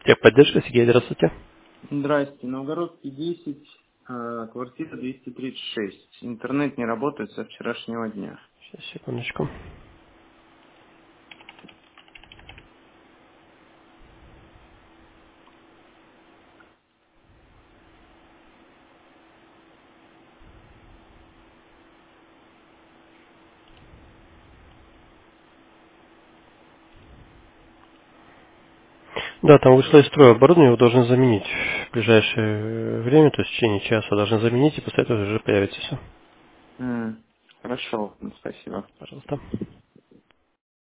Техподдержка, Сергей, здравствуйте. Здрасте, Новгородский 10, квартира 236. Интернет не работает со вчерашнего дня. Сейчас, секундочку. Да, там вышло из строя оборудование, его должны заменить в ближайшее время, то есть в течение часа должны заменить, и после этого уже появится все. Хорошо, спасибо. Пожалуйста.